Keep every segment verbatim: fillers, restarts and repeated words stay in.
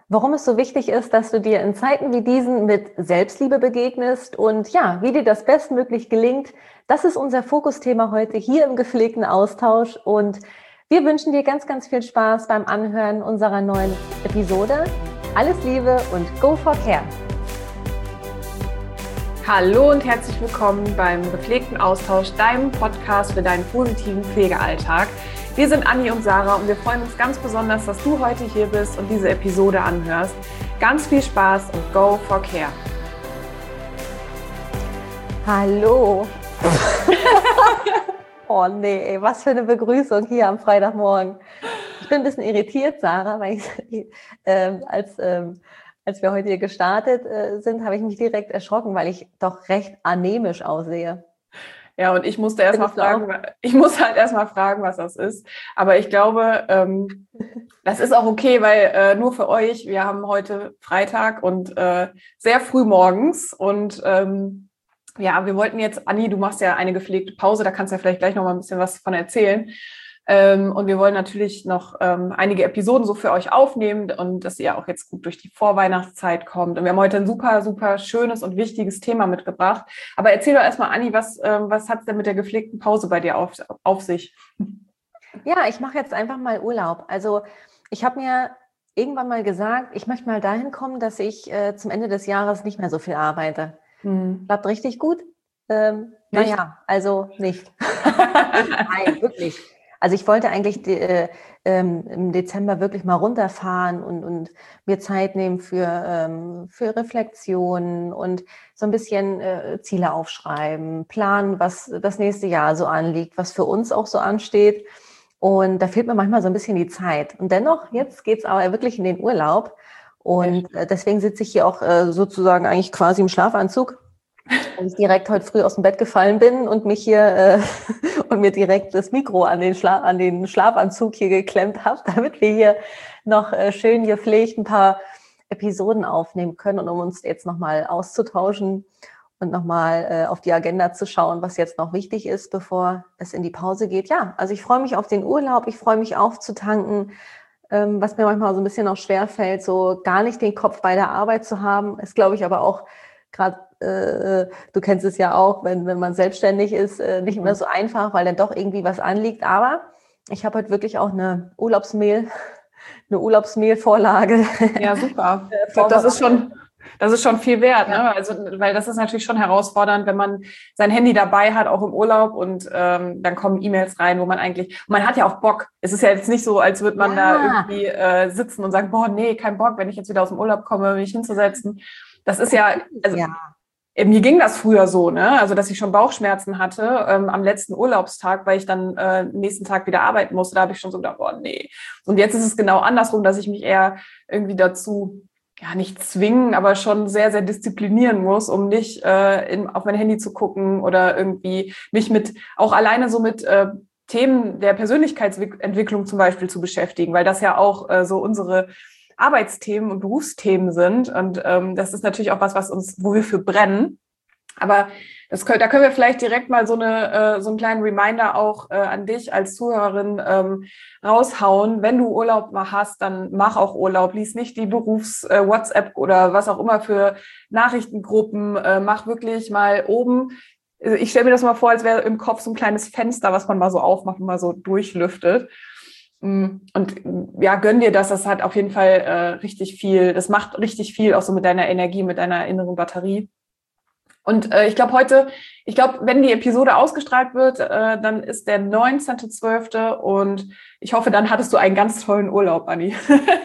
warum es so wichtig ist, dass du dir in Zeiten wie diesen mit Selbstliebe begegnest und ja, wie dir das bestmöglich gelingt. Das ist unser Fokusthema heute hier im gepflegten Austausch und wir wünschen dir ganz, ganz viel Spaß beim Anhören unserer neuen Episode. Alles Liebe und go for care! Hallo und herzlich willkommen beim gepflegten Austausch, deinem Podcast für deinen positiven Pflegealltag. Wir sind Anni und Sarah und wir freuen uns ganz besonders, dass du heute hier bist und diese Episode anhörst. Ganz viel Spaß und go for care! Hallo! Oh nee, ey, was für eine Begrüßung hier am Freitagmorgen. Ich bin ein bisschen irritiert, Sarah, weil ich, ähm, als, ähm, als wir heute hier gestartet äh, sind, habe ich mich direkt erschrocken, weil ich doch recht anämisch aussehe. Ja, und ich musste erst mal fragen, ich muss halt erstmal fragen, was das ist. Aber ich glaube, ähm, das ist auch okay, weil äh, nur für euch, wir haben heute Freitag und äh, sehr früh morgens und ähm, ja, wir wollten jetzt, Anni, du machst ja eine gepflegte Pause, da kannst du ja vielleicht gleich noch mal ein bisschen was von erzählen. Ähm, und wir wollen natürlich noch ähm, einige Episoden so für euch aufnehmen und dass ihr auch jetzt gut durch die Vorweihnachtszeit kommt. Und wir haben heute ein super, super schönes und wichtiges Thema mitgebracht. Aber erzähl doch erstmal, Anni, was, ähm, was hat es denn mit der gepflegten Pause bei dir auf, auf sich? Ja, ich mache jetzt einfach mal Urlaub. Also ich habe mir irgendwann mal gesagt, ich möchte mal dahin kommen, dass ich äh, zum Ende des Jahres nicht mehr so viel arbeite. Hm. Klappt richtig gut? Ähm, naja, also nicht. Nein, wirklich. Also ich wollte eigentlich die, äh, ähm, im Dezember wirklich mal runterfahren und, und mir Zeit nehmen für, ähm, für Reflexion und so ein bisschen äh, Ziele aufschreiben, planen, was das nächste Jahr so anliegt, was für uns auch so ansteht. Und da fehlt mir manchmal so ein bisschen die Zeit. Und dennoch, jetzt geht's aber wirklich in den Urlaub. Und äh, deswegen sitze ich hier auch äh, sozusagen eigentlich quasi im Schlafanzug. Und ich direkt heute früh aus dem Bett gefallen bin und mich hier äh, und mir direkt das Mikro an den, Schla- an den Schlafanzug hier geklemmt habe, damit wir hier noch äh, schön gepflegt ein paar Episoden aufnehmen können und um uns jetzt nochmal auszutauschen und nochmal äh, auf die Agenda zu schauen, was jetzt noch wichtig ist, bevor es in die Pause geht. Ja, also ich freue mich auf den Urlaub, ich freue mich aufzutanken, ähm, was mir manchmal so ein bisschen auch schwerfällt, so gar nicht den Kopf bei der Arbeit zu haben, ist, glaube ich, aber auch gerade, äh, du kennst es ja auch, wenn, wenn man selbstständig ist, äh, nicht immer so einfach, weil dann doch irgendwie was anliegt. Aber ich habe heute wirklich auch eine Urlaubsmail, eine Urlaubsmail-Vorlage. Ja, super. Ich glaube, das ist schon, das ist schon viel wert, ja. Ne? Also, weil das ist natürlich schon herausfordernd, wenn man sein Handy dabei hat, auch im Urlaub und ähm, dann kommen E-Mails rein, wo man eigentlich, man hat ja auch Bock. Es ist ja jetzt nicht so, als würde man ja. da irgendwie äh, sitzen und sagen, boah, nee, kein Bock, wenn ich jetzt wieder aus dem Urlaub komme, mich hinzusetzen. Das ist ja, also ja. Mir ging das früher so, ne? Also dass ich schon Bauchschmerzen hatte ähm, am letzten Urlaubstag, weil ich dann äh, nächsten Tag wieder arbeiten musste. Da habe ich schon so gedacht, boah, nee. Und jetzt ist es genau andersrum, dass ich mich eher irgendwie dazu, ja nicht zwingen, aber schon sehr, sehr disziplinieren muss, um nicht äh, in, auf mein Handy zu gucken oder irgendwie mich mit, auch alleine so mit äh, Themen der Persönlichkeitsentwicklung zum Beispiel zu beschäftigen, weil das ja auch äh, so unsere Arbeitsthemen und Berufsthemen sind. Und ähm, das ist natürlich auch was, was uns, wo wir für brennen. Aber das können, da können wir vielleicht direkt mal so, eine, äh, so einen kleinen Reminder auch äh, an dich als Zuhörerin ähm, raushauen. Wenn du Urlaub mal hast, dann mach auch Urlaub. Lies nicht die Berufs-WhatsApp äh, oder was auch immer für Nachrichtengruppen. Äh, mach wirklich mal oben. Ich stelle mir das mal vor, als wäre im Kopf so ein kleines Fenster, was man mal so aufmacht und mal so durchlüftet. Und ja, gönn dir das, das hat auf jeden Fall äh, richtig viel, das macht richtig viel auch so mit deiner Energie, mit deiner inneren Batterie. Und äh, ich glaube heute, ich glaube, wenn die Episode ausgestrahlt wird, äh, dann ist der neunzehnter zwölfter und ich hoffe, dann hattest du einen ganz tollen Urlaub, Anni.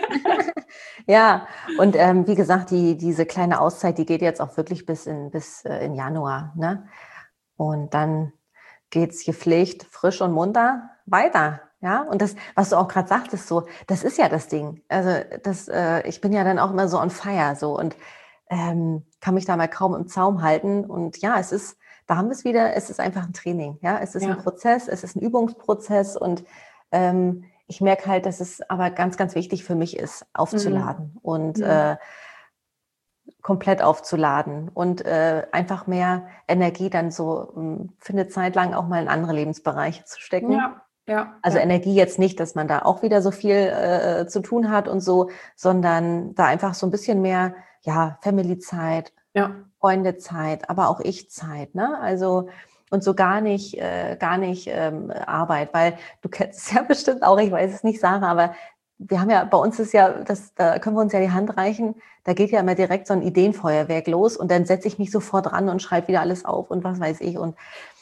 Ja, und ähm, wie gesagt, die, diese kleine Auszeit, die geht jetzt auch wirklich bis in, bis äh, in Januar, ne? Und dann geht's gepflegt, frisch und munter weiter. Ja, und das, was du auch gerade sagtest, so, das ist ja das Ding. Also das, äh, ich bin ja dann auch immer so on fire, so und ähm, kann mich da mal kaum im Zaum halten. Und ja, es ist, da haben wir es wieder. Es ist einfach ein Training. Ja, es ist ja. ein Prozess, es ist ein Übungsprozess und ähm, ich merke halt, dass es aber ganz, ganz wichtig für mich ist, aufzuladen mhm. und mhm. Äh, komplett aufzuladen und äh, einfach mehr Energie dann so um, für eine Zeit lang auch mal in andere Lebensbereiche zu stecken. Ja. Ja, also ja. Energie jetzt nicht, dass man da auch wieder so viel äh, zu tun hat und so, sondern da einfach so ein bisschen mehr, ja, Family-Zeit, Ja. Freundezeit, aber auch Ich-Zeit, ne? Also und so gar nicht, äh, gar nicht ähm, Arbeit, weil du kennst es ja bestimmt auch, ich weiß es nicht, Sarah, aber wir haben ja, bei uns ist ja, das, da können wir uns ja die Hand reichen, da geht ja immer direkt so ein Ideenfeuerwerk los und dann setze ich mich sofort ran und schreibe wieder alles auf und was weiß ich und,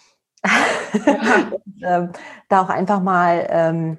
Ja. und ähm, da auch einfach mal ähm,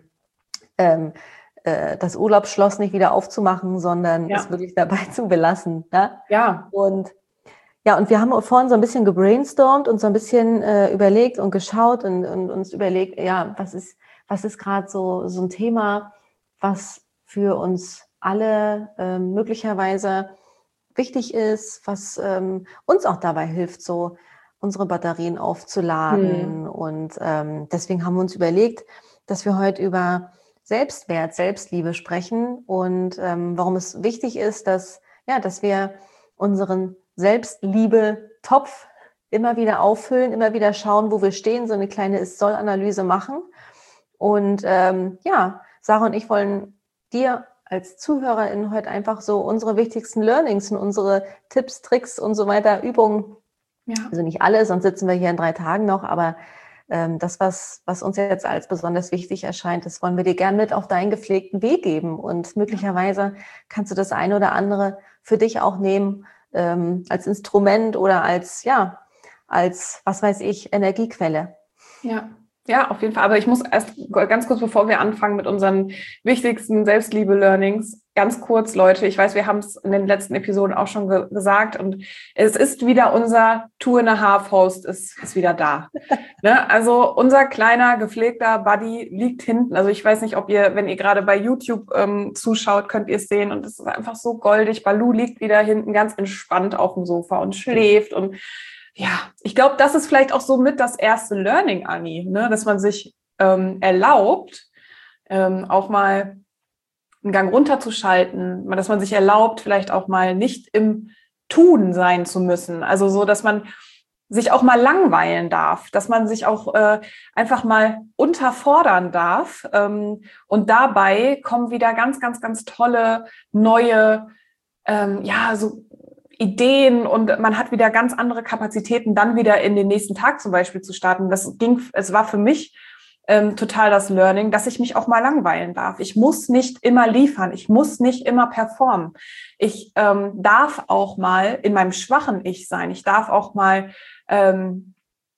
ähm, äh, das Urlaubsschloss nicht wieder aufzumachen, sondern Ja. es wirklich dabei zu belassen. Ne? Ja. Und ja, und wir haben vorhin so ein bisschen gebrainstormt und so ein bisschen äh, überlegt und geschaut und, und uns überlegt, ja, was ist, was ist gerade so, so ein Thema, was für uns alle ähm, möglicherweise wichtig ist, was ähm, uns auch dabei hilft, so unsere Batterien aufzuladen. Hm. Und ähm, deswegen haben wir uns überlegt, dass wir heute über Selbstwert, Selbstliebe sprechen und ähm, warum es wichtig ist, dass, ja, dass wir unseren Selbstliebe-Topf immer wieder auffüllen, immer wieder schauen, wo wir stehen, so eine kleine Ist-Soll-Analyse machen. Und ähm, ja, Sarah und ich wollen dir als Zuhörerin heute einfach so unsere wichtigsten Learnings und unsere Tipps, Tricks und so weiter, Übungen, Ja. also nicht alle, sonst sitzen wir hier in drei Tagen noch, aber ähm, das, was, was uns jetzt als besonders wichtig erscheint, das wollen wir dir gern mit auf deinen gepflegten Weg geben. Und möglicherweise kannst du das eine oder andere für dich auch nehmen, ähm, als Instrument oder als, ja, als, was weiß ich, Energiequelle. Ja. Ja, auf jeden Fall. Aber ich muss erst ganz kurz, bevor wir anfangen mit unseren wichtigsten Selbstliebe-Learnings, ganz kurz, Leute, ich weiß, wir haben es in den letzten Episoden auch schon ge- gesagt und es ist wieder unser Two and a Half Host ist, ist wieder da. Ne? Also unser kleiner, gepflegter Buddy liegt hinten. Also ich weiß nicht, ob ihr, wenn ihr gerade bei YouTube ähm, zuschaut, könnt ihr es sehen und es ist einfach so goldig. Balu liegt wieder hinten ganz entspannt auf dem Sofa und schläft und ja, ich glaube, das ist vielleicht auch so mit das erste Learning, Anni, ne? Dass man sich ähm, erlaubt, ähm, auch mal einen Gang runterzuschalten, dass man sich erlaubt, vielleicht auch mal nicht im Tun sein zu müssen. Also so, dass man sich auch mal langweilen darf, dass man sich auch äh, einfach mal unterfordern darf. Ähm, und dabei kommen wieder ganz, ganz, ganz tolle neue, ähm, ja, so Ideen und man hat wieder ganz andere Kapazitäten, dann wieder in den nächsten Tag zum Beispiel zu starten. Das ging, es war für mich ähm, total das Learning, dass ich mich auch mal langweilen darf. Ich muss nicht immer liefern, ich muss nicht immer performen. Ich ähm, darf auch mal in meinem schwachen Ich sein. Ich darf auch mal ähm,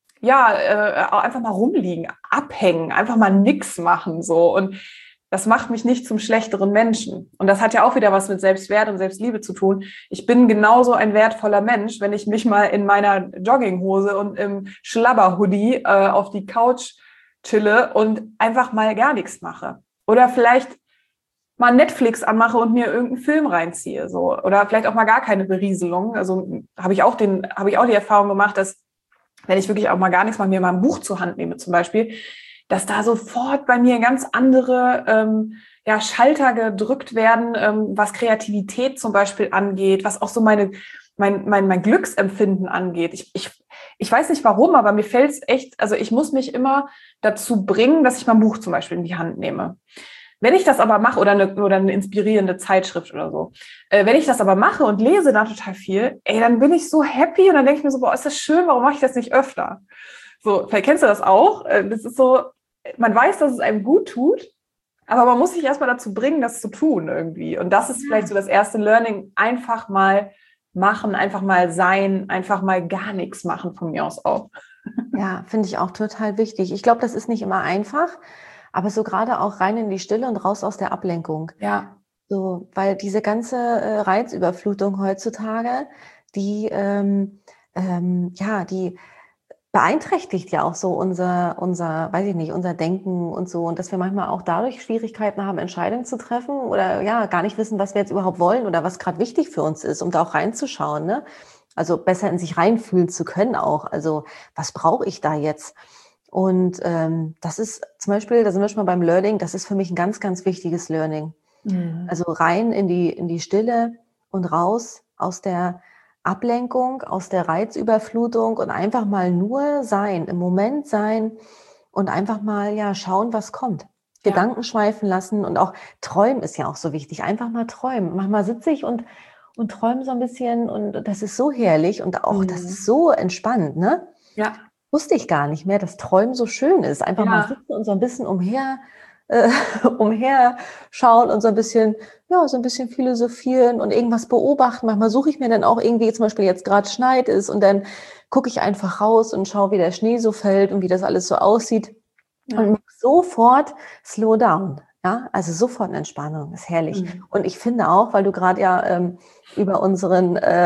ja äh, einfach mal rumliegen, abhängen, einfach mal nix machen so und das macht mich nicht zum schlechteren Menschen. Und das hat ja auch wieder was mit Selbstwert und Selbstliebe zu tun. Ich bin genauso ein wertvoller Mensch, wenn ich mich mal in meiner Jogginghose und im Schlabberhoodie äh, auf die Couch chille und einfach mal gar nichts mache. Oder vielleicht mal Netflix anmache und mir irgendeinen Film reinziehe. So. Oder vielleicht auch mal gar keine Berieselung. Also habe ich auch den, habe ich auch die Erfahrung gemacht, dass wenn ich wirklich auch mal gar nichts mache, mir mal ein Buch zur Hand nehme zum Beispiel, dass da sofort bei mir ganz andere ähm, ja, Schalter gedrückt werden, ähm, was Kreativität zum Beispiel angeht, was auch so meine, mein, mein, mein Glücksempfinden angeht. Ich, ich, ich weiß nicht warum, aber mir fällt es echt, also ich muss mich immer dazu bringen, dass ich mal ein Buch zum Beispiel in die Hand nehme. Wenn ich das aber mache, oder eine, oder eine inspirierende Zeitschrift oder so, äh, wenn ich das aber mache und lese da total viel, ey, dann bin ich so happy und dann denke ich mir so, boah, ist das schön, warum mache ich das nicht öfter? So, vielleicht kennst du das auch. Das ist so, man weiß, dass es einem gut tut, aber man muss sich erstmal dazu bringen, das zu tun irgendwie. Und das ist vielleicht so das erste Learning, einfach mal machen, einfach mal sein, einfach mal gar nichts machen von mir aus auch. Ja, finde ich auch total wichtig. Ich glaube, das ist nicht immer einfach, aber so gerade auch rein in die Stille und raus aus der Ablenkung. Ja. So, weil diese ganze äh, Reizüberflutung heutzutage, die, ähm, ähm, ja, die beeinträchtigt ja auch so unser, unser, weiß ich nicht, unser Denken und so. Und dass wir manchmal auch dadurch Schwierigkeiten haben, Entscheidungen zu treffen oder ja, gar nicht wissen, was wir jetzt überhaupt wollen oder was gerade wichtig für uns ist, um da auch reinzuschauen, ne? Also besser in sich reinfühlen zu können auch. Also was brauche ich da jetzt? Und ähm, das ist zum Beispiel, da sind wir schon mal beim Learning, das ist für mich ein ganz, ganz wichtiges Learning. Mhm. Also rein in die, in die Stille und raus aus der Ablenkung, aus der Reizüberflutung und einfach mal nur sein, im Moment sein und einfach mal ja schauen, was kommt. Gedanken ja. schweifen lassen und auch träumen ist ja auch so wichtig. Einfach mal träumen. Manchmal sitze ich und, und träume so ein bisschen und das ist so herrlich und auch mhm. das ist so entspannt, ne? Ja. Wusste ich gar nicht mehr, dass Träumen so schön ist. Einfach ja. mal sitzen und so ein bisschen umher, äh, umher schauen und so ein bisschen, ja, so ein bisschen philosophieren und irgendwas beobachten. Manchmal suche ich mir dann auch irgendwie, zum Beispiel jetzt gerade schneit ist und dann gucke ich einfach raus und schaue, wie der Schnee so fällt und wie das alles so aussieht. Ja. Und sofort slow down. Ja, also sofort eine Entspannung, ist herrlich. Mhm. Und ich finde auch, weil du gerade ja ähm, über unseren äh,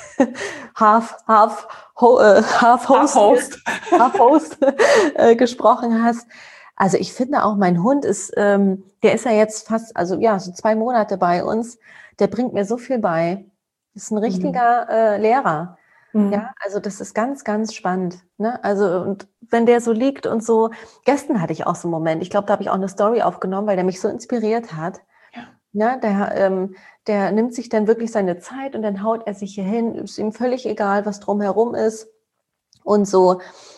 Half, Half, Ho, äh, Half Host, Half Host. Half Host äh, gesprochen hast. Also ich finde auch, mein Hund ist, ähm, der ist ja jetzt fast, also ja, so zwei Monate bei uns. Der bringt mir so viel bei. Ist ein richtiger mhm. äh, Lehrer. Mhm. Ja, also das ist ganz, ganz spannend. Ne? Also und wenn der so liegt und so, gestern hatte ich auch so einen Moment, ich glaube, da habe ich auch eine Story aufgenommen, weil der mich so inspiriert hat. Ja. Ja, der, ähm, der nimmt sich dann wirklich seine Zeit und dann haut er sich hier hin, ist ihm völlig egal, was drumherum ist und so.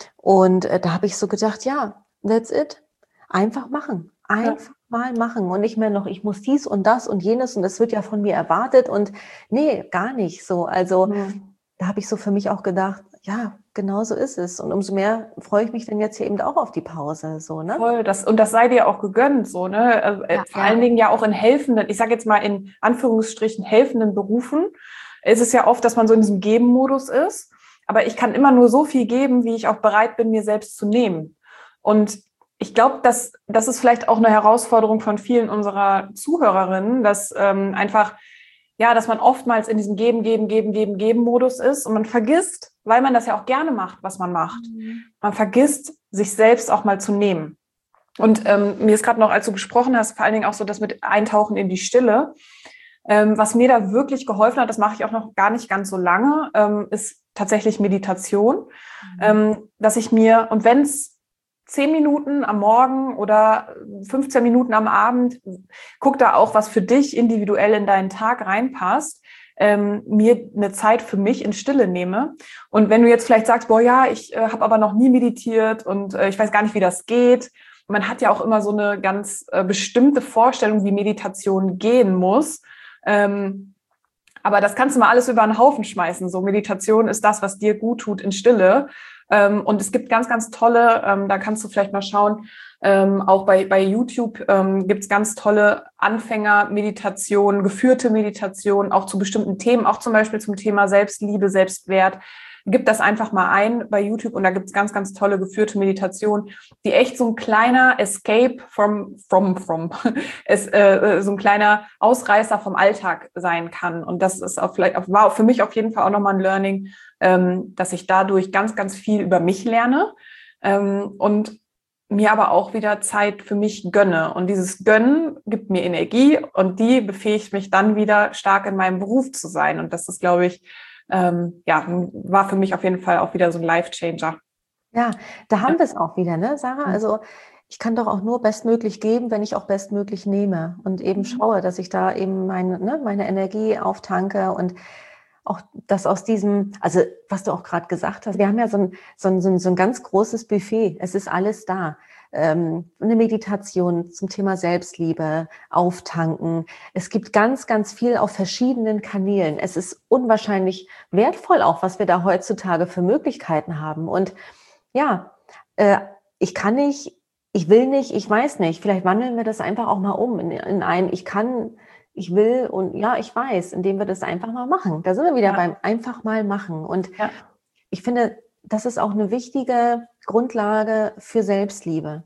Und äh, da habe ich so gedacht, ja, that's it. Einfach machen. Einfach ja. mal machen und nicht mehr noch, ich muss dies und das und jenes und das wird ja von mir erwartet und nee, gar nicht so. Also mhm. da habe ich so für mich auch gedacht, ja, genau so ist es. Und umso mehr freue ich mich dann jetzt hier eben auch auf die Pause. So, ne? Voll, das, und das sei dir auch gegönnt, so, ne? Äh, ja, vor ja. allen Dingen ja auch in helfenden, ich sage jetzt mal in Anführungsstrichen helfenden Berufen, ist es ja oft, dass man so in diesem Geben-Modus ist. Aber ich kann immer nur so viel geben, wie ich auch bereit bin, mir selbst zu nehmen. Und ich glaube, dass das ist vielleicht auch eine Herausforderung von vielen unserer Zuhörerinnen, dass ähm, einfach ja, dass man oftmals in diesem Geben, Geben, Geben, Geben, Geben-Modus ist und man vergisst, weil man das ja auch gerne macht, was man macht, mhm. man vergisst, sich selbst auch mal zu nehmen. Und ähm, mir ist gerade noch, als du gesprochen hast, vor allen Dingen auch so das mit Eintauchen in die Stille, ähm, was mir da wirklich geholfen hat, das mache ich auch noch gar nicht ganz so lange, ähm, ist tatsächlich Meditation, mhm. ähm, dass ich mir, und wenn es zehn Minuten am Morgen oder fünfzehn Minuten am Abend, guck da auch, was für dich individuell in deinen Tag reinpasst, ähm, mir eine Zeit für mich in Stille nehme. Und wenn du jetzt vielleicht sagst, boah, ja, ich äh, habe aber noch nie meditiert und äh, ich weiß gar nicht, wie das geht. Man hat ja auch immer so eine ganz äh, bestimmte Vorstellung, wie Meditation gehen muss. Ähm, aber das kannst du mal alles über einen Haufen schmeißen. So, Meditation ist das, was dir gut tut in Stille. Ähm, und es gibt ganz, ganz tolle, ähm, da kannst du vielleicht mal schauen, ähm, auch bei, bei YouTube ähm, gibt es ganz tolle Anfänger-Meditationen, geführte Meditationen, auch zu bestimmten Themen, auch zum Beispiel zum Thema Selbstliebe, Selbstwert. Gib das einfach mal ein bei YouTube und da gibt es ganz, ganz tolle geführte Meditationen, die echt so ein kleiner Escape from, from, from, es, äh, so ein kleiner Ausreißer vom Alltag sein kann. Und das ist auch vielleicht, auch, war für mich auf jeden Fall auch nochmal ein Learning, ähm, dass ich dadurch ganz, ganz viel über mich lerne ähm, und mir aber auch wieder Zeit für mich gönne. Und dieses Gönnen gibt mir Energie und die befähigt mich dann wieder stark in meinem Beruf zu sein. Und das ist, glaube ich, Ähm, ja, war für mich auf jeden Fall auch wieder so ein Life-Changer. Ja, da haben ja. wir es auch wieder, ne, Sarah? Also ich kann doch auch nur bestmöglich geben, wenn ich auch bestmöglich nehme und eben mhm. schaue, dass ich da eben meine, ne, meine Energie auftanke und auch das aus diesem, also was du auch gerade gesagt hast, wir haben ja so ein, so ein, so ein, so ein ganz großes Buffet, es ist alles da. Ähm, eine Meditation zum Thema Selbstliebe, auftanken. Es gibt ganz, ganz viel auf verschiedenen Kanälen. Es ist unwahrscheinlich wertvoll auch, was wir da heutzutage für Möglichkeiten haben. Und ja, äh, ich kann nicht, ich will nicht, ich weiß nicht. Vielleicht wandeln wir das einfach auch mal um in, in ein, ich kann, ich will und ja, ich weiß, indem wir das einfach mal machen. Da sind wir wieder ja. beim einfach mal machen. Und ja. ich finde, das ist auch eine wichtige Grundlage für Selbstliebe.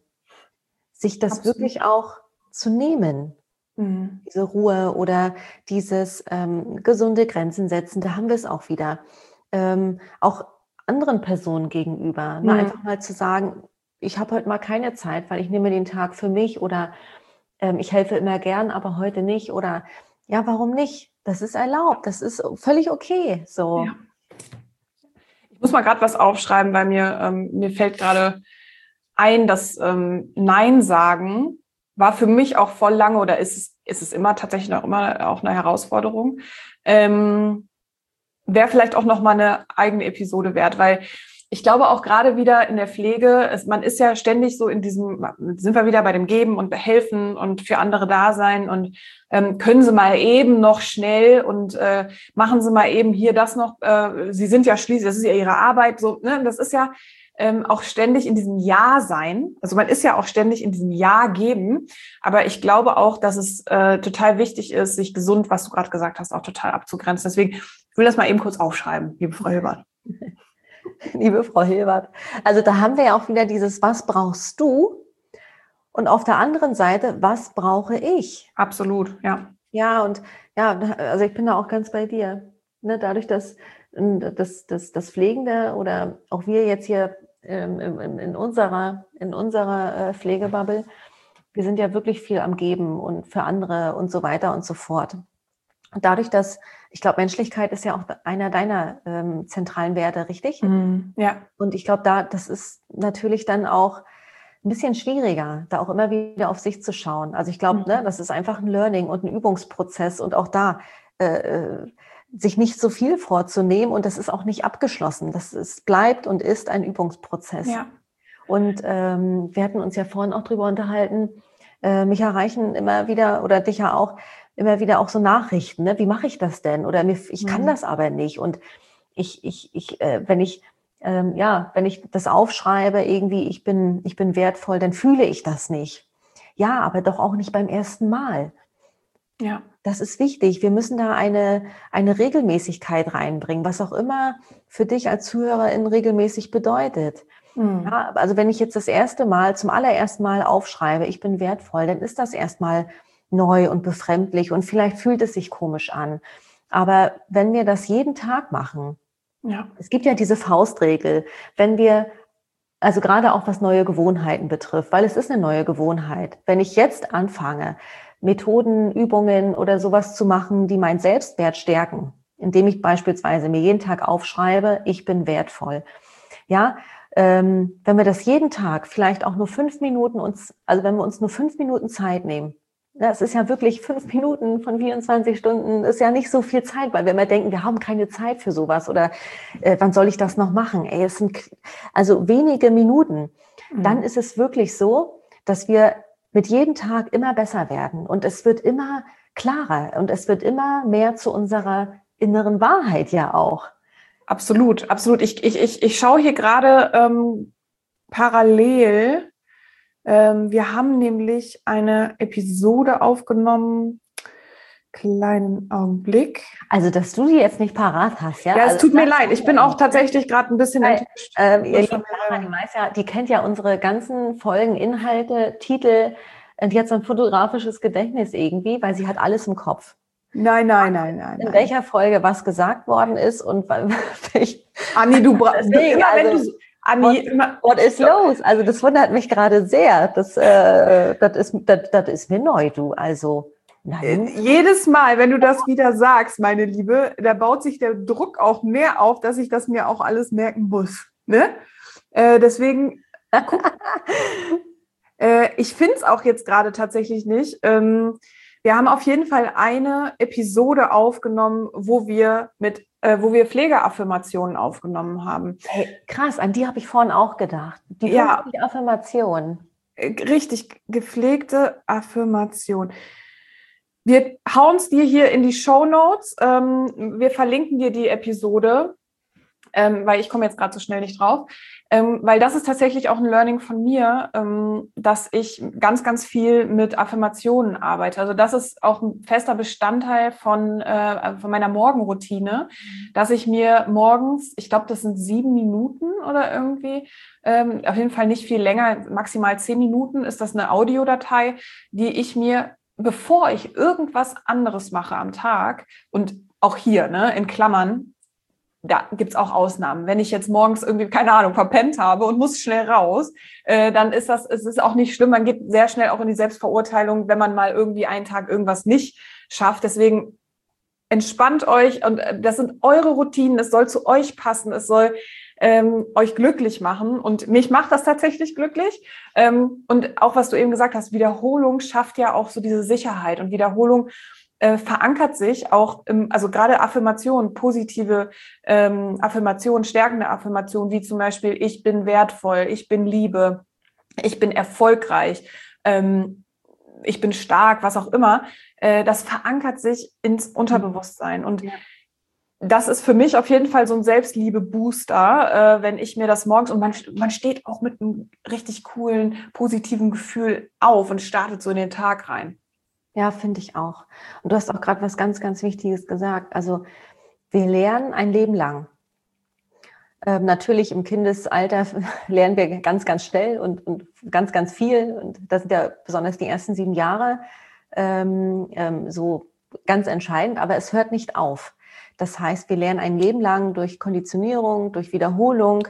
Sich das Absolut. Wirklich auch zu nehmen, mhm. diese Ruhe oder dieses ähm, gesunde Grenzen setzen, da haben wir es auch wieder. Ähm, auch anderen Personen gegenüber. Mhm. Ne? Einfach mal zu sagen, ich habe heute mal keine Zeit, weil ich nehme den Tag für mich oder ähm, ich helfe immer gern, aber heute nicht. Oder ja, warum nicht? Das ist erlaubt, das ist völlig okay. So. Ja. Ich muss mal gerade was aufschreiben, weil mir, ähm, mir fällt gerade ein, dass ähm, Nein sagen war für mich auch voll lange oder ist es, ist es immer tatsächlich noch immer auch eine Herausforderung. Ähm, wäre vielleicht auch noch mal eine eigene Episode wert, weil ich glaube auch gerade wieder in der Pflege, es, man ist ja ständig so in diesem, sind wir wieder bei dem Geben und Helfen und für andere da sein und ähm, können Sie mal eben noch schnell und äh, machen Sie mal eben hier das noch, äh, Sie sind ja schließlich, das ist ja Ihre Arbeit, so, ne? Das ist ja ähm, auch ständig in diesem Ja sein, also man ist ja auch ständig in diesem Ja geben, aber ich glaube auch, dass es äh, total wichtig ist, sich gesund, was du gerade gesagt hast, auch total abzugrenzen. Deswegen, ich will das mal eben kurz aufschreiben, liebe Frau Hilbert. Liebe Frau Hilbert, also da haben wir ja auch wieder dieses, was brauchst du? Und auf der anderen Seite, was brauche ich? Absolut, ja. Ja, und ja, also ich bin da auch ganz bei dir. Ne, dadurch, dass das, das, das Pflegende oder auch wir jetzt hier ähm, in, in unserer, in unserer Pflegebubble, wir sind ja wirklich viel am Geben und für andere und so weiter und so fort. Und dadurch, dass, ich glaube, Menschlichkeit ist ja auch einer deiner ähm, zentralen Werte, richtig? Mm, ja. Und ich glaube, da, das ist natürlich dann auch ein bisschen schwieriger, da auch immer wieder auf sich zu schauen. Also ich glaube, mm. ne, das ist einfach ein Learning und ein Übungsprozess und auch da äh, sich nicht so viel vorzunehmen und das ist auch nicht abgeschlossen. Das ist, bleibt und ist ein Übungsprozess. Ja. Und ähm, wir hatten uns ja vorhin auch drüber unterhalten, äh, mich erreichen immer wieder oder dich ja auch, immer wieder auch so Nachrichten, ne? Wie mache ich das denn? Oder mir, ich kann mhm. das aber nicht. Und ich, ich, ich, äh, wenn ich, ähm, ja, wenn ich das aufschreibe, irgendwie, ich bin, ich bin wertvoll, dann fühle ich das nicht. Ja, aber doch auch nicht beim ersten Mal. Ja. Das ist wichtig. Wir müssen da eine, eine Regelmäßigkeit reinbringen, was auch immer für dich als Zuhörerin regelmäßig bedeutet. Mhm. Ja, also wenn ich jetzt das erste Mal, zum allerersten Mal aufschreibe, ich bin wertvoll, dann ist das erstmal neu und befremdlich und vielleicht fühlt es sich komisch an. Aber wenn wir das jeden Tag machen, ja. Es gibt ja diese Faustregel, wenn wir, also gerade auch was neue Gewohnheiten betrifft, weil es ist eine neue Gewohnheit. Wenn ich jetzt anfange, Methoden, Übungen oder sowas zu machen, die meinen Selbstwert stärken, indem ich beispielsweise mir jeden Tag aufschreibe, ich bin wertvoll. Ja, ähm, wenn wir das jeden Tag, vielleicht auch nur fünf Minuten uns, also wenn wir uns nur fünf Minuten Zeit nehmen, das ist ja wirklich fünf Minuten von vierundzwanzig Stunden, ist ja nicht so viel Zeit, weil wir immer denken, wir haben keine Zeit für sowas oder äh, wann soll ich das noch machen? Ey, es sind also wenige Minuten. Mhm. Dann ist es wirklich so, dass wir mit jedem Tag immer besser werden und es wird immer klarer und es wird immer mehr zu unserer inneren Wahrheit ja auch. Absolut, absolut. Ich, ich, ich, ich schaue hier gerade ähm, parallel. Ähm, wir haben nämlich eine Episode aufgenommen. Kleinen Augenblick. Also, dass du die jetzt nicht parat hast, ja? Ja, es also, tut mir leid. Ich bin auch tatsächlich gerade ein bisschen weil, enttäuscht. Ähm, ihr lieben Sarah, die, weiß ja, die kennt ja unsere ganzen Folgen, Inhalte, Titel. Die hat so ein fotografisches Gedächtnis irgendwie, weil sie hat alles im Kopf. Nein, nein, nein, nein. In nein. welcher Folge was gesagt worden ist und ich, Anni, du brauchst immer, also, wenn du Anni, what, immer, what is los? Also das wundert mich gerade sehr. Das, äh, das, ist, das, das ist mir neu, du. Also nein. Jedes Mal, wenn du das wieder sagst, meine Liebe, da baut sich der Druck auch mehr auf, dass ich das mir auch alles merken muss. Ne? Äh, deswegen, guck, äh, ich finde es auch jetzt gerade tatsächlich nicht. Ähm, wir haben auf jeden Fall eine Episode aufgenommen, wo wir mit Äh, wo wir Pflegeaffirmationen aufgenommen haben. Hey, krass, an die habe ich vorhin auch gedacht. Die ja, Affirmation. Richtig, gepflegte Affirmation. Wir hauen es dir hier in die Shownotes. Ähm, wir verlinken dir die Episode, ähm, weil ich komme jetzt gerade so schnell nicht drauf. Ähm, weil das ist tatsächlich auch ein Learning von mir, ähm, dass ich ganz, ganz viel mit Affirmationen arbeite. Also das ist auch ein fester Bestandteil von, äh, von meiner Morgenroutine, dass ich mir morgens, ich glaube, das sind sieben Minuten oder irgendwie, ähm, auf jeden Fall nicht viel länger, maximal zehn Minuten ist das eine Audiodatei, die ich mir, bevor ich irgendwas anderes mache am Tag und auch hier, ne, in Klammern, da gibt's auch Ausnahmen. Wenn ich jetzt morgens irgendwie, keine Ahnung, verpennt habe und muss schnell raus, äh, dann ist das, es ist auch nicht schlimm. Man geht sehr schnell auch in die Selbstverurteilung, wenn man mal irgendwie einen Tag irgendwas nicht schafft. Deswegen entspannt euch und das sind eure Routinen. Es soll zu euch passen. Es soll ähm, euch glücklich machen. Und mich macht das tatsächlich glücklich. Ähm, und auch was du eben gesagt hast, Wiederholung schafft ja auch so diese Sicherheit und Wiederholung äh, verankert sich auch im, also gerade Affirmationen, positive ähm, Affirmationen, stärkende Affirmationen, wie zum Beispiel, ich bin wertvoll, ich bin Liebe, ich bin erfolgreich, ähm, ich bin stark, was auch immer, äh, das verankert sich ins Unterbewusstsein. Und ja. Das ist für mich auf jeden Fall so ein Selbstliebe-Booster, äh, wenn ich mir das morgens, und man, man steht auch mit einem richtig coolen, positiven Gefühl auf und startet so in den Tag rein. Ja, finde ich auch. Und du hast auch gerade was ganz, ganz Wichtiges gesagt. Also wir lernen ein Leben lang. Ähm, natürlich im Kindesalter lernen wir ganz, ganz schnell und, und ganz, ganz viel. Und das sind ja besonders die ersten sieben Jahre ähm, ähm, so ganz entscheidend, aber es hört nicht auf. Das heißt, wir lernen ein Leben lang durch Konditionierung, durch Wiederholung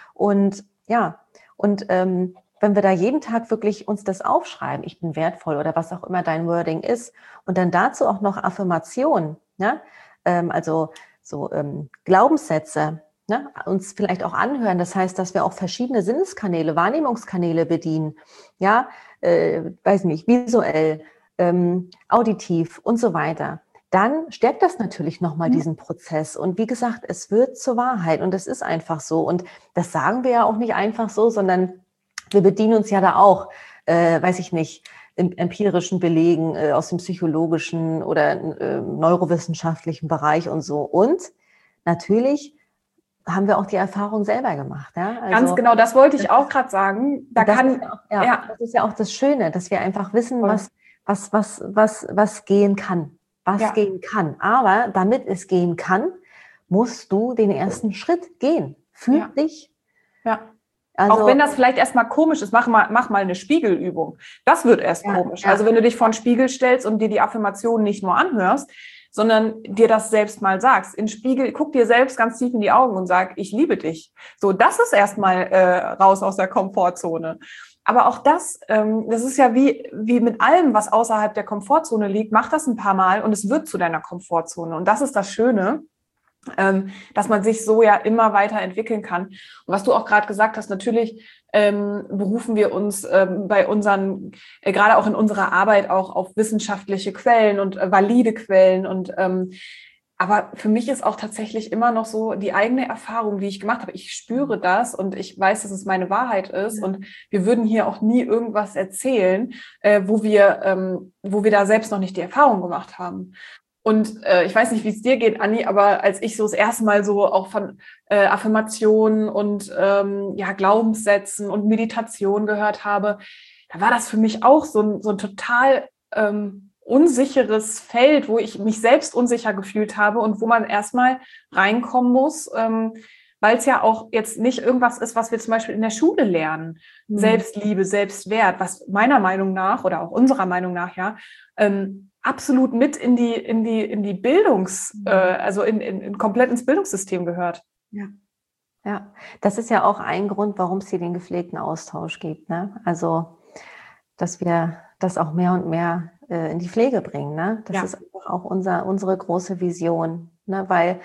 und ja, und ähm, wenn wir da jeden Tag wirklich uns das aufschreiben, ich bin wertvoll oder was auch immer dein Wording ist und dann dazu auch noch Affirmation, ne? ähm, also so ähm, Glaubenssätze, ne? Uns vielleicht auch anhören, das heißt, dass wir auch verschiedene Sinneskanäle, Wahrnehmungskanäle bedienen, ja, äh, weiß nicht, visuell, ähm, auditiv und so weiter. Dann stärkt das natürlich nochmal diesen Prozess. Und wie gesagt, es wird zur Wahrheit und es ist einfach so. Und das sagen wir ja auch nicht einfach so, sondern wir bedienen uns ja da auch, äh, weiß ich nicht, im empirischen Belegen äh, aus dem psychologischen oder äh, neurowissenschaftlichen Bereich und so. Und natürlich haben wir auch die Erfahrung selber gemacht. Ja? Also, ganz genau, das wollte ich auch gerade sagen. Da das, kann, ist ja auch, ja, ja. das ist ja auch das Schöne, dass wir einfach wissen, was, was, was, was, was gehen kann. Was ja. gehen kann. Aber damit es gehen kann, musst du den ersten Schritt gehen. Für ja. dich. Ja. Also, auch wenn das vielleicht erstmal komisch ist, mach mal, mach mal eine Spiegelübung. Das wird erst ja, komisch. Ja. Also wenn du dich vor den Spiegel stellst und dir die Affirmation nicht nur anhörst, sondern dir das selbst mal sagst. In Spiegel, guck dir selbst ganz tief in die Augen und sag, ich liebe dich. So, das ist erstmal äh, raus aus der Komfortzone. Aber auch das, ähm, das ist ja wie, wie mit allem, was außerhalb der Komfortzone liegt, mach das ein paar Mal und es wird zu deiner Komfortzone. Und das ist das Schöne, ähm, dass man sich so ja immer weiter entwickeln kann. Und was du auch gerade gesagt hast, natürlich ähm, berufen wir uns ähm, bei unseren, äh, gerade auch in unserer Arbeit auch auf wissenschaftliche Quellen und äh, valide Quellen und ähm, aber für mich ist auch tatsächlich immer noch so die eigene Erfahrung, die ich gemacht habe. Ich spüre das und ich weiß, dass es meine Wahrheit ist. Und wir würden hier auch nie irgendwas erzählen, äh, wo wir, ähm, wo wir da selbst noch nicht die Erfahrung gemacht haben. Und äh, ich weiß nicht, wie es dir geht, Anni, aber als ich so das erste Mal so auch von äh, Affirmationen und ähm, ja, Glaubenssätzen und Meditation gehört habe, da war das für mich auch so ein, so ein total ähm, unsicheres Feld, wo ich mich selbst unsicher gefühlt habe und wo man erstmal reinkommen muss, ähm, weil es ja auch jetzt nicht irgendwas ist, was wir zum Beispiel in der Schule lernen. Mhm. Selbstliebe, Selbstwert, was meiner Meinung nach oder auch unserer Meinung nach ja ähm, absolut mit in die in die in die Bildungs, mhm. äh, also in, in, in komplett ins Bildungssystem gehört. Ja. Ja, das ist ja auch ein Grund, warum es hier den gepflegten Austausch gibt. Ne? Also, dass wir das auch mehr und mehr äh, in die Pflege bringen. Ne? Das ja. ist einfach auch unser, unsere große Vision. Ne? Weil,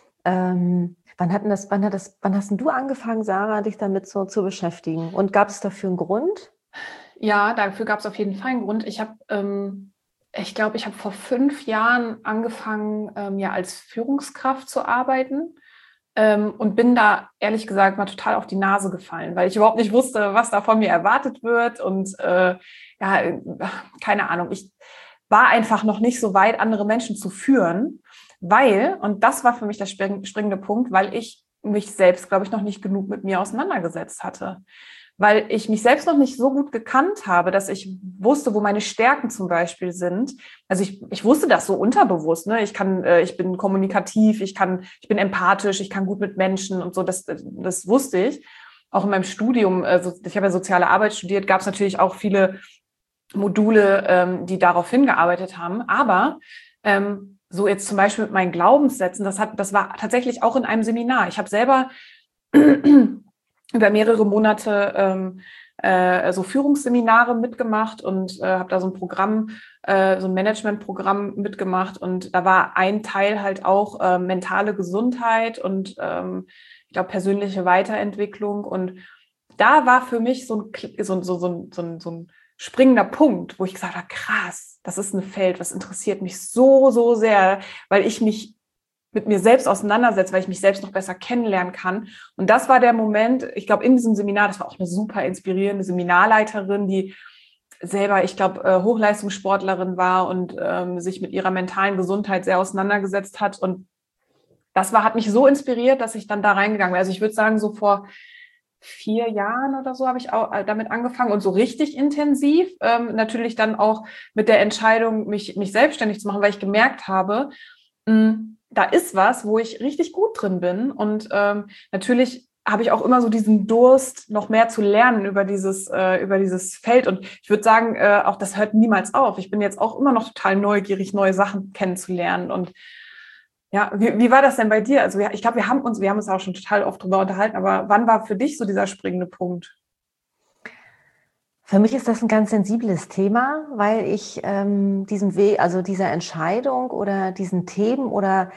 ähm, wann, hatten das, wann, hat das, wann hast denn du angefangen, Sarah, dich damit so zu beschäftigen? Und gab es dafür einen Grund? Ja, dafür gab es auf jeden Fall einen Grund. Ich habe, ähm, ich glaube, ich habe vor fünf Jahren angefangen, ähm, ja als Führungskraft zu arbeiten. Ähm, und bin da, ehrlich gesagt, mal total auf die Nase gefallen, weil ich überhaupt nicht wusste, was da von mir erwartet wird. Und äh, ja, keine Ahnung, ich war einfach noch nicht so weit, andere Menschen zu führen, weil, und das war für mich der springende Punkt, weil ich mich selbst, glaube ich, noch nicht genug mit mir auseinandergesetzt hatte. Weil ich mich selbst noch nicht so gut gekannt habe, dass ich wusste, wo meine Stärken zum Beispiel sind. Also ich, ich wusste das so unterbewusst, ne? Ich kann, äh, ich bin kommunikativ, ich kann, ich bin empathisch, ich kann gut mit Menschen und so. Das, das wusste ich. Auch in meinem Studium, also ich habe ja soziale Arbeit studiert, gab es natürlich auch viele Module, ähm, die darauf hingearbeitet haben. Aber ähm, so jetzt zum Beispiel mit meinen Glaubenssätzen, das hat, das war tatsächlich auch in einem Seminar. Ich habe selber über mehrere Monate ähm, äh, so Führungsseminare mitgemacht und äh, habe da so ein Programm, äh, so ein Managementprogramm mitgemacht und da war ein Teil halt auch äh, mentale Gesundheit und ähm, ich glaube persönliche Weiterentwicklung und da war für mich so ein, so, so, so, so, so ein springender Punkt, wo ich gesagt habe, krass, das ist ein Feld, was interessiert mich so, so sehr, weil ich mich mit mir selbst auseinandersetze, weil ich mich selbst noch besser kennenlernen kann. Und das war der Moment, ich glaube, in diesem Seminar, das war auch eine super inspirierende Seminarleiterin, die selber, ich glaube, Hochleistungssportlerin war und ähm, sich mit ihrer mentalen Gesundheit sehr auseinandergesetzt hat. Und das war, hat mich so inspiriert, dass ich dann da reingegangen bin. Also ich würde sagen, so vor vier Jahren oder so habe ich auch damit angefangen und so richtig intensiv. Ähm, natürlich dann auch mit der Entscheidung, mich, mich selbstständig zu machen, weil ich gemerkt habe, mh, da ist was, wo ich richtig gut drin bin. Und ähm, natürlich habe ich auch immer so diesen Durst, noch mehr zu lernen über dieses, äh, über dieses Feld. Und ich würde sagen, äh, auch das hört niemals auf. Ich bin jetzt auch immer noch total neugierig, neue Sachen kennenzulernen. Und ja, wie, wie war das denn bei dir? Also ich glaube, wir haben uns, wir haben uns auch schon total oft drüber unterhalten, aber wann war für dich so dieser springende Punkt? Für mich ist das ein ganz sensibles Thema, weil ich ähm, diesen Weg, also dieser Entscheidung oder diesen Themen oder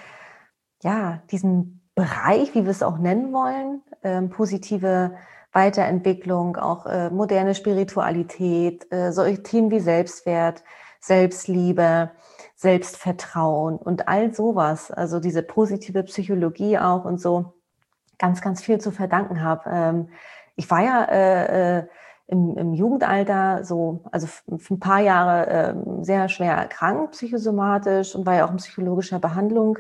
ja, diesen Bereich, wie wir es auch nennen wollen, ähm, positive Weiterentwicklung, auch äh, moderne Spiritualität, äh, solche Themen wie Selbstwert, Selbstliebe, Selbstvertrauen und all sowas, also diese positive Psychologie auch und so, ganz, ganz viel zu verdanken habe. Ähm, ich war ja äh, äh, im, im Jugendalter so, also für ein paar Jahre äh, sehr schwer erkrankt, psychosomatisch und war ja auch in psychologischer Behandlung.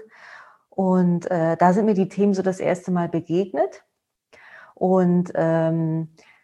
Und äh, da sind mir die Themen so das erste Mal begegnet. Und ähm,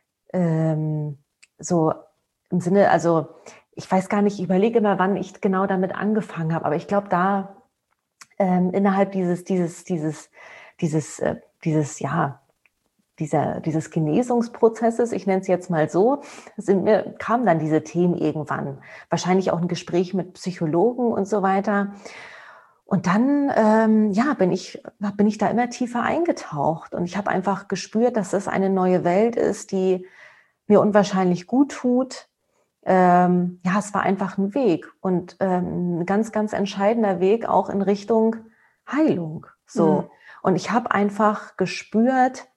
ähm, so im Sinne, also ich weiß gar nicht, ich überlege immer, wann ich genau damit angefangen habe, aber ich glaube, da ähm, innerhalb dieses, dieses, dieses, dieses, äh, dieses, ja, dieser, dieses Genesungsprozesses, ich nenne es jetzt mal so, sind mir, kamen dann diese Themen irgendwann. Wahrscheinlich auch ein Gespräch mit Psychologen und so weiter. Und dann, ähm, ja, bin ich, bin ich da immer tiefer eingetaucht und ich habe einfach gespürt, dass das eine neue Welt ist, die mir unwahrscheinlich gut tut. Ähm, ja, es war einfach ein Weg und ähm, ein ganz, ganz entscheidender Weg auch in Richtung Heilung. So. Mhm. Und ich habe einfach gespürt,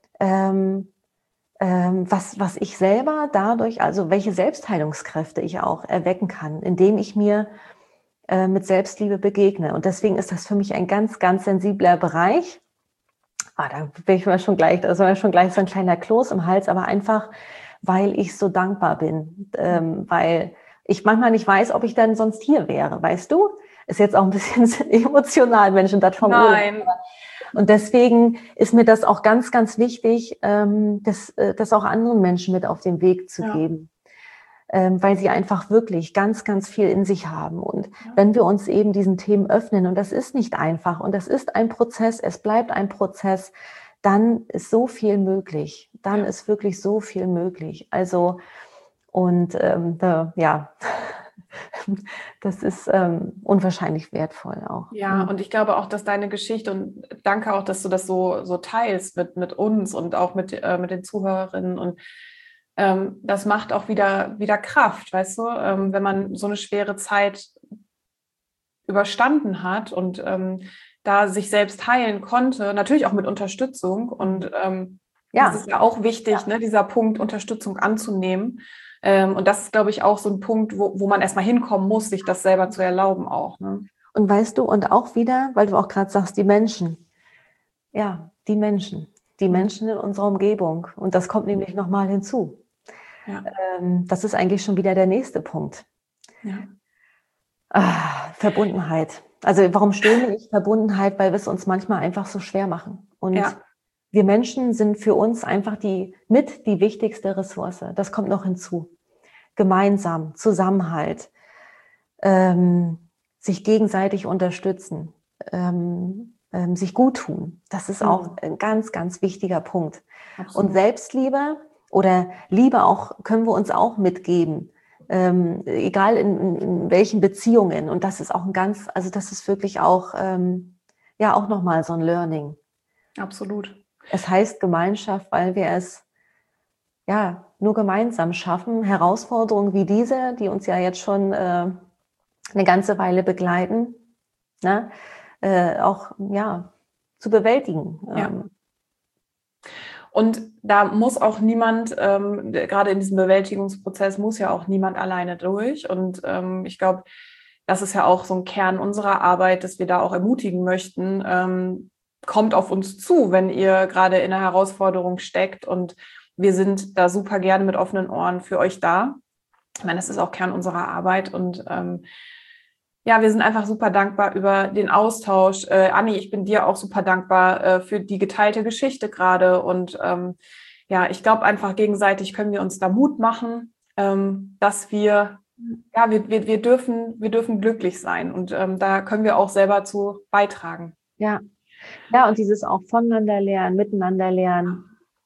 ähm, ähm, was, was ich selber dadurch, also welche Selbstheilungskräfte ich auch erwecken kann, indem ich mir äh, mit Selbstliebe begegne. Und deswegen ist das für mich ein ganz, ganz sensibler Bereich. Ah, da bin ich mir schon gleich, da ist mir schon gleich so ein kleiner Kloß im Hals, aber einfach, weil ich so dankbar bin, ähm, weil ich manchmal nicht weiß, ob ich dann sonst hier wäre, weißt du? Ist jetzt auch ein bisschen emotional, Menschen, das vom Nein. Urlaub. Und deswegen ist mir das auch ganz, ganz wichtig, ähm, das, das auch anderen Menschen mit auf den Weg zu ja. geben. Ähm, weil sie einfach wirklich ganz, ganz viel in sich haben. Und ja. wenn wir uns eben diesen Themen öffnen, und das ist nicht einfach, und das ist ein Prozess, es bleibt ein Prozess, dann ist so viel möglich. Dann ja. ist wirklich so viel möglich. Also, und ähm, da, ja, das ist ähm, unwahrscheinlich wertvoll auch. Ja, und ich glaube auch, dass deine Geschichte, und danke auch, dass du das so, so teilst mit, mit uns und auch mit, äh, mit den Zuhörerinnen, und ähm, das macht auch wieder, wieder Kraft, weißt du, ähm, wenn man so eine schwere Zeit überstanden hat und ähm, da sich selbst heilen konnte, natürlich auch mit Unterstützung, und ähm, ja. das ist ja auch wichtig, ja. ne, dieser Punkt, Unterstützung anzunehmen. Ähm, und das ist, glaube ich, auch so ein Punkt, wo, wo man erstmal hinkommen muss, sich das selber zu erlauben auch. Ne? Und weißt du, und auch wieder, weil du auch gerade sagst, die Menschen. Ja, die Menschen. Die mhm. Menschen in unserer Umgebung. Und das kommt nämlich nochmal hinzu. Ja. Ähm, das ist eigentlich schon wieder der nächste Punkt. Ja. Ah, Verbundenheit. Also warum stöhne ich Verbundenheit? Weil wir es uns manchmal einfach so schwer machen. Und ja. wir Menschen sind für uns einfach die mit die wichtigste Ressource. Das kommt noch hinzu. Gemeinsam, Zusammenhalt, ähm, sich gegenseitig unterstützen, ähm, ähm, sich gut tun. Das ist auch ein ganz, ganz wichtiger Punkt. Absolut. Und Selbstliebe oder Liebe auch können wir uns auch mitgeben. Ähm, egal in, in, in welchen Beziehungen. Und das ist auch ein ganz, also das ist wirklich auch, ähm, ja, auch nochmal so ein Learning. Absolut. Es heißt Gemeinschaft, weil wir es, ja, nur gemeinsam schaffen, Herausforderungen wie diese, die uns ja jetzt schon äh, eine ganze Weile begleiten, ne, äh, auch, ja, zu bewältigen. Ja. Und da muss auch niemand, ähm, gerade in diesem Bewältigungsprozess, muss ja auch niemand alleine durch. Und ähm, ich glaube, das ist ja auch so ein Kern unserer Arbeit, dass wir da auch ermutigen möchten. Ähm, kommt auf uns zu, wenn ihr gerade in einer Herausforderung steckt. Und wir sind da super gerne mit offenen Ohren für euch da. Ich meine, das ist auch Kern unserer Arbeit. Und ähm, ja, wir sind einfach super dankbar über den Austausch. Äh, Anni, ich bin dir auch super dankbar äh, für die geteilte Geschichte gerade. Und ähm, ja, ich glaube einfach, gegenseitig können wir uns da Mut machen, ähm, dass wir, ja, wir, wir, wir, dürfen, wir dürfen glücklich sein. Und ähm, da können wir auch selber zu beitragen. Ja, ja, und dieses auch voneinander lernen, miteinander lernen.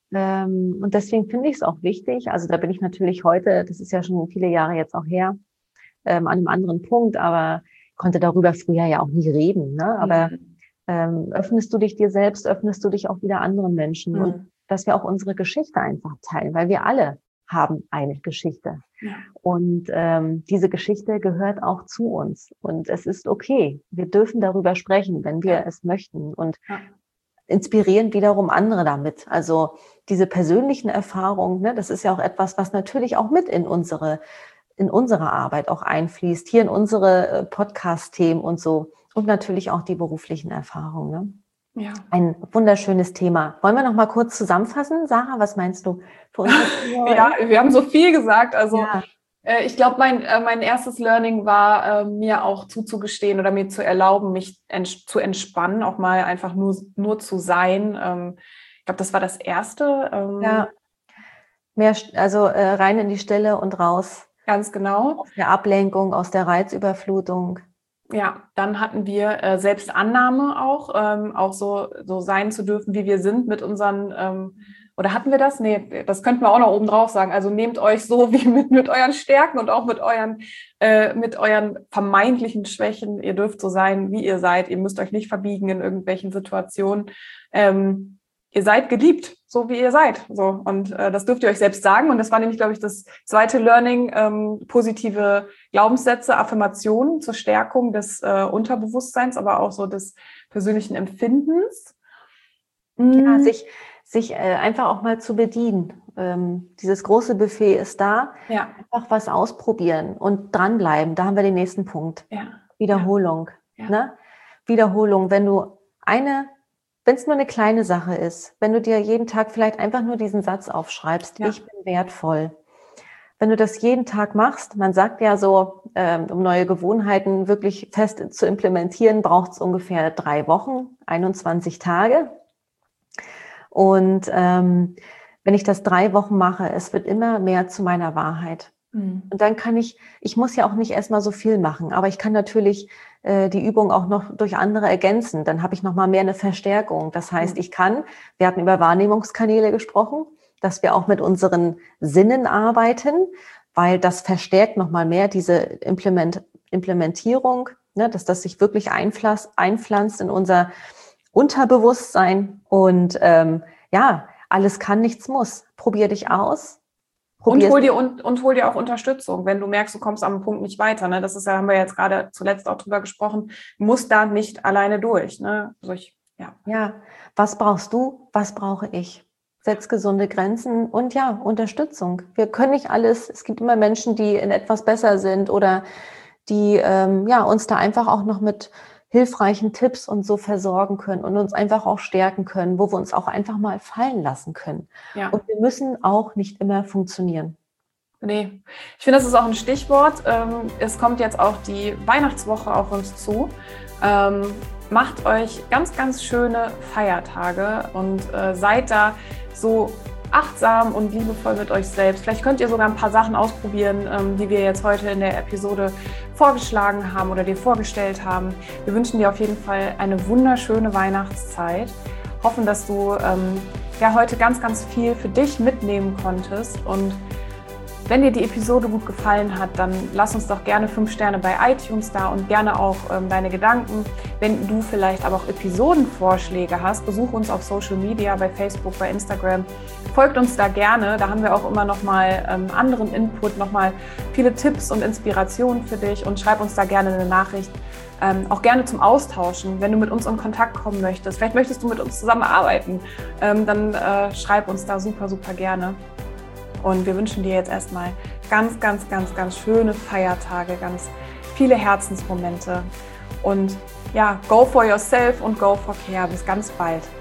Ähm, und deswegen finde ich es auch wichtig. Also da bin ich natürlich heute, das ist ja schon viele Jahre jetzt auch her, Ähm, an einem anderen Punkt, aber konnte darüber früher ja auch nie reden. Ne? Aber mhm. ähm, öffnest du dich dir selbst, öffnest du dich auch wieder anderen Menschen mhm. und dass wir auch unsere Geschichte einfach teilen, weil wir alle haben eine Geschichte. Ja. Und ähm, diese Geschichte gehört auch zu uns. Und es ist okay. Wir dürfen darüber sprechen, wenn wir ja. es möchten. Und ja. inspirieren wiederum andere damit. Also diese persönlichen Erfahrungen, ne, das ist ja auch etwas, was natürlich auch mit in unsere in unsere Arbeit auch einfließt, hier in unsere Podcast-Themen und so und natürlich auch die beruflichen Erfahrungen. Ne? Ja. Ein wunderschönes Thema. Wollen wir noch mal kurz zusammenfassen? Sarah, was meinst du? Für uns ja, wir haben so viel gesagt. Also ja. äh, ich glaube, mein, äh, mein erstes Learning war, äh, mir auch zuzugestehen oder mir zu erlauben, mich ents- zu entspannen, auch mal einfach nur, nur zu sein. Ähm, ich glaube, das war das Erste. Ähm, ja, mehr, also äh, rein in die Stille und raus. Ganz genau. Aus der Ablenkung, aus der Reizüberflutung. Ja, dann hatten wir äh, Selbstannahme auch, ähm, auch so, so sein zu dürfen, wie wir sind mit unseren, ähm, oder hatten wir das? Nee, das könnten wir auch noch oben drauf sagen. Also nehmt euch so wie mit, mit euren Stärken und auch mit euren, äh, mit euren vermeintlichen Schwächen. Ihr dürft so sein, wie ihr seid. Ihr müsst euch nicht verbiegen in irgendwelchen Situationen. Ähm, Ihr seid geliebt, so wie ihr seid. So. Und äh, das dürft ihr euch selbst sagen. Und das war nämlich, glaube ich, das zweite Learning, ähm, positive Glaubenssätze, Affirmationen zur Stärkung des äh, Unterbewusstseins, aber auch so des persönlichen Empfindens. Mhm. Ja, sich, sich äh, einfach auch mal zu bedienen. Ähm, dieses große Buffet ist da. Ja. Einfach was ausprobieren und dranbleiben. Da haben wir den nächsten Punkt. Ja. Wiederholung. Ja. Ne? Wiederholung. Wenn du eine Wenn es nur eine kleine Sache ist, wenn du dir jeden Tag vielleicht einfach nur diesen Satz aufschreibst, ja. ich bin wertvoll. Wenn du das jeden Tag machst, man sagt ja so, ähm, um neue Gewohnheiten wirklich fest zu implementieren, braucht es ungefähr drei Wochen, einundzwanzig Tage. Und ähm, wenn ich das drei Wochen mache, es wird immer mehr zu meiner Wahrheit. Mhm. Und dann kann ich, ich muss ja auch nicht erstmal so viel machen, aber ich kann natürlich die Übung auch noch durch andere ergänzen. Dann habe ich noch mal mehr eine Verstärkung. Das heißt, ich kann, wir hatten über Wahrnehmungskanäle gesprochen, dass wir auch mit unseren Sinnen arbeiten, weil das verstärkt noch mal mehr diese Implement, Implementierung, ne, dass das sich wirklich einpflanzt, einpflanzt in unser Unterbewusstsein. Und ähm, ja, alles kann, nichts muss. Probier dich aus. Und hol, dir, und, und hol dir auch Unterstützung, wenn du merkst, du kommst am Punkt nicht weiter. Ne? Das ist ja, haben wir jetzt gerade zuletzt auch drüber gesprochen, musst da nicht alleine durch. Ne? Also ich, ja. ja, was brauchst du, was brauche ich? Setz gesunde Grenzen und ja, Unterstützung. Wir können nicht alles, es gibt immer Menschen, die in etwas besser sind oder die ähm, ja, uns da einfach auch noch mit hilfreichen Tipps und so versorgen können und uns einfach auch stärken können, wo wir uns auch einfach mal fallen lassen können. Ja. Und wir müssen auch nicht immer funktionieren. Nee, ich finde, das ist auch ein Stichwort. Es kommt jetzt auch die Weihnachtswoche auf uns zu. Macht euch ganz, ganz schöne Feiertage und seid da so achtsam und liebevoll mit euch selbst. Vielleicht könnt ihr sogar ein paar Sachen ausprobieren, ähm, die wir jetzt heute in der Episode vorgeschlagen haben oder dir vorgestellt haben. Wir wünschen dir auf jeden Fall eine wunderschöne Weihnachtszeit. Hoffen, dass du ähm, ja heute ganz, ganz viel für dich mitnehmen konntest. Und wenn dir die Episode gut gefallen hat, dann lass uns doch gerne fünf Sterne bei iTunes da und gerne auch ähm, deine Gedanken. Wenn du vielleicht aber auch Episodenvorschläge hast, besuch uns auf Social Media, bei Facebook, bei Instagram. Folgt uns da gerne, da haben wir auch immer nochmal ähm, anderen Input, nochmal viele Tipps und Inspirationen für dich und schreib uns da gerne eine Nachricht. ähm, auch gerne zum Austauschen, wenn du mit uns in Kontakt kommen möchtest. Vielleicht möchtest du mit uns zusammenarbeiten, ähm, dann äh, schreib uns da super, super gerne. Und wir wünschen dir jetzt erstmal ganz, ganz, ganz, ganz schöne Feiertage, ganz viele Herzensmomente. Und ja, go for yourself und go for care. Bis ganz bald.